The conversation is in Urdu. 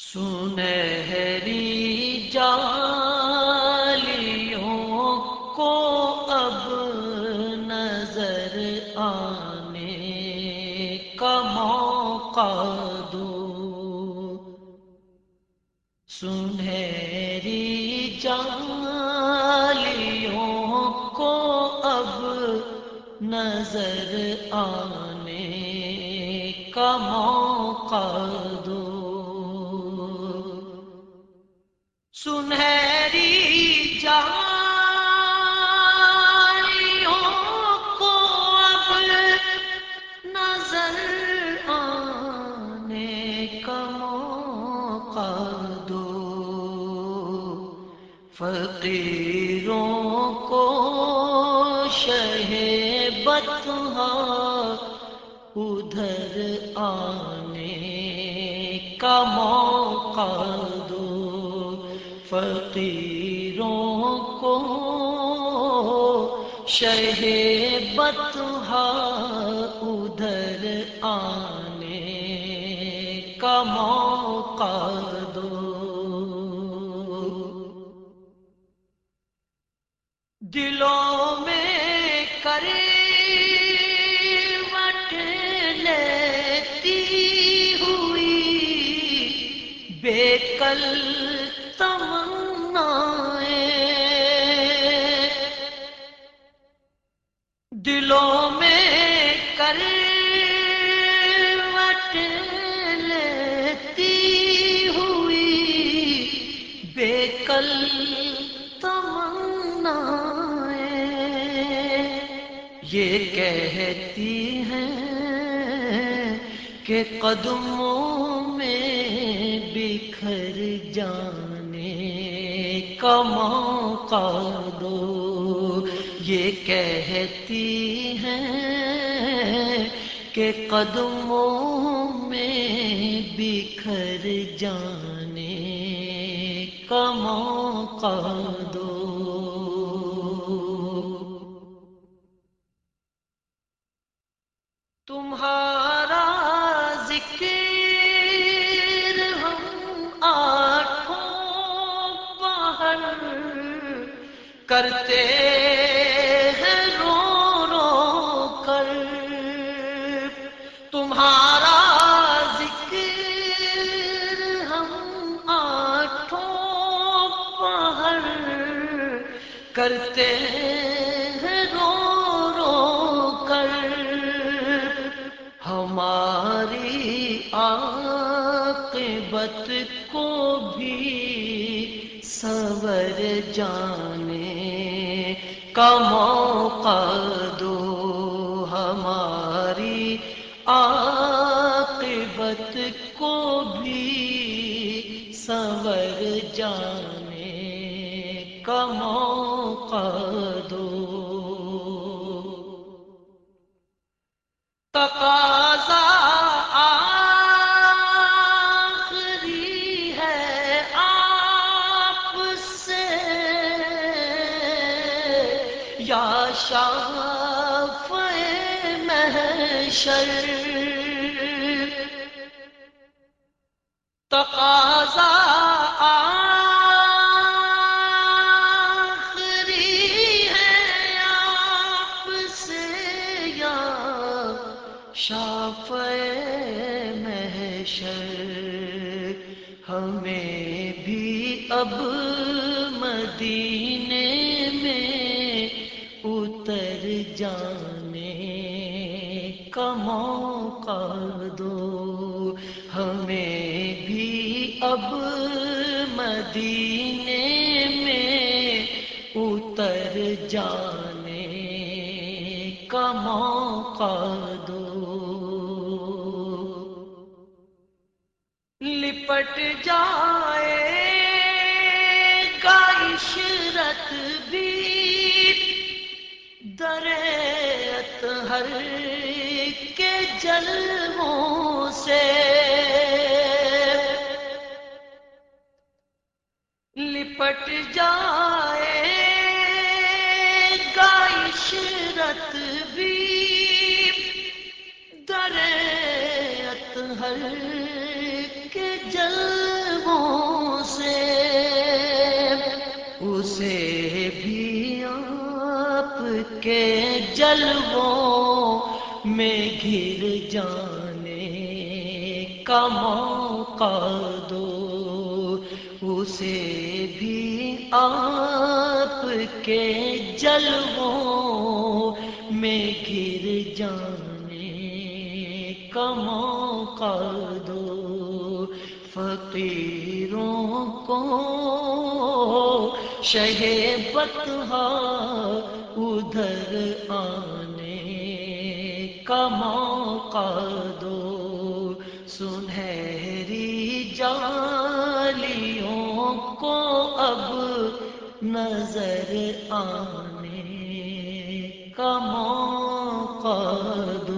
سنہری جالیوں کو اب نظر آنے کا موقع دو، سنہری جالیوں کو اب نظر آنے کا موقع دو، سنہری جالیوں کو اب نظر آنے کا موقع دو، فقیروں کو شہ بطحا ادھر آنے کا موقع دو، فقیروں کو شہ بطحا ادھر آنے کا موقع دو، دلوں میں کروٹ لیتی ہوئی بے کل تمنائیں، دلوں میں کروٹ لیتی ہوئی بے کل تمنائیں، یہ کہتی ہیں کہ قدموں میں بکھر جانے کا موقع دو، یہ کہتی ہیں کہ قدموں میں بکھر جانے کا موقع دو، تمہارا ذکر ہم آٹھوں پہر کرتے ہیں رو رو کر، تمہارا ذکر ہم آٹھوں پہر کرتے ہیں رو رو کر، ہماری عاقبت کو بھی سنور جانے کا موقع دو، ہماری عاقبت کو بھی سنور جانے کا موقع دو، تقاضا آخری ہے آپ سے یا شافع محشر، تقاضا آخری ہے آپ سے یا شافع محشر، ہمیں بھی اب مدینے میں اتر جانے کا موقع دو، ہمیں بھی اب مدینے میں اتر جانے کا موقع دو، لپٹ جائے گا عشرت بھی در اطہر کے جلووں سے، لپٹ جائے گا عشرت بھی در اطہر کے جلووں اسے بھی آپ کے جلووں میں گر جانے کا موقع دو، اسے بھی آپ کے جلووں میں گر جانے کا موقع دو، فقیروں کو شہ بطحا ادھر آنے کا موقع دو، سنہری جالیوں کو اب نظر آنے کا موقع دو۔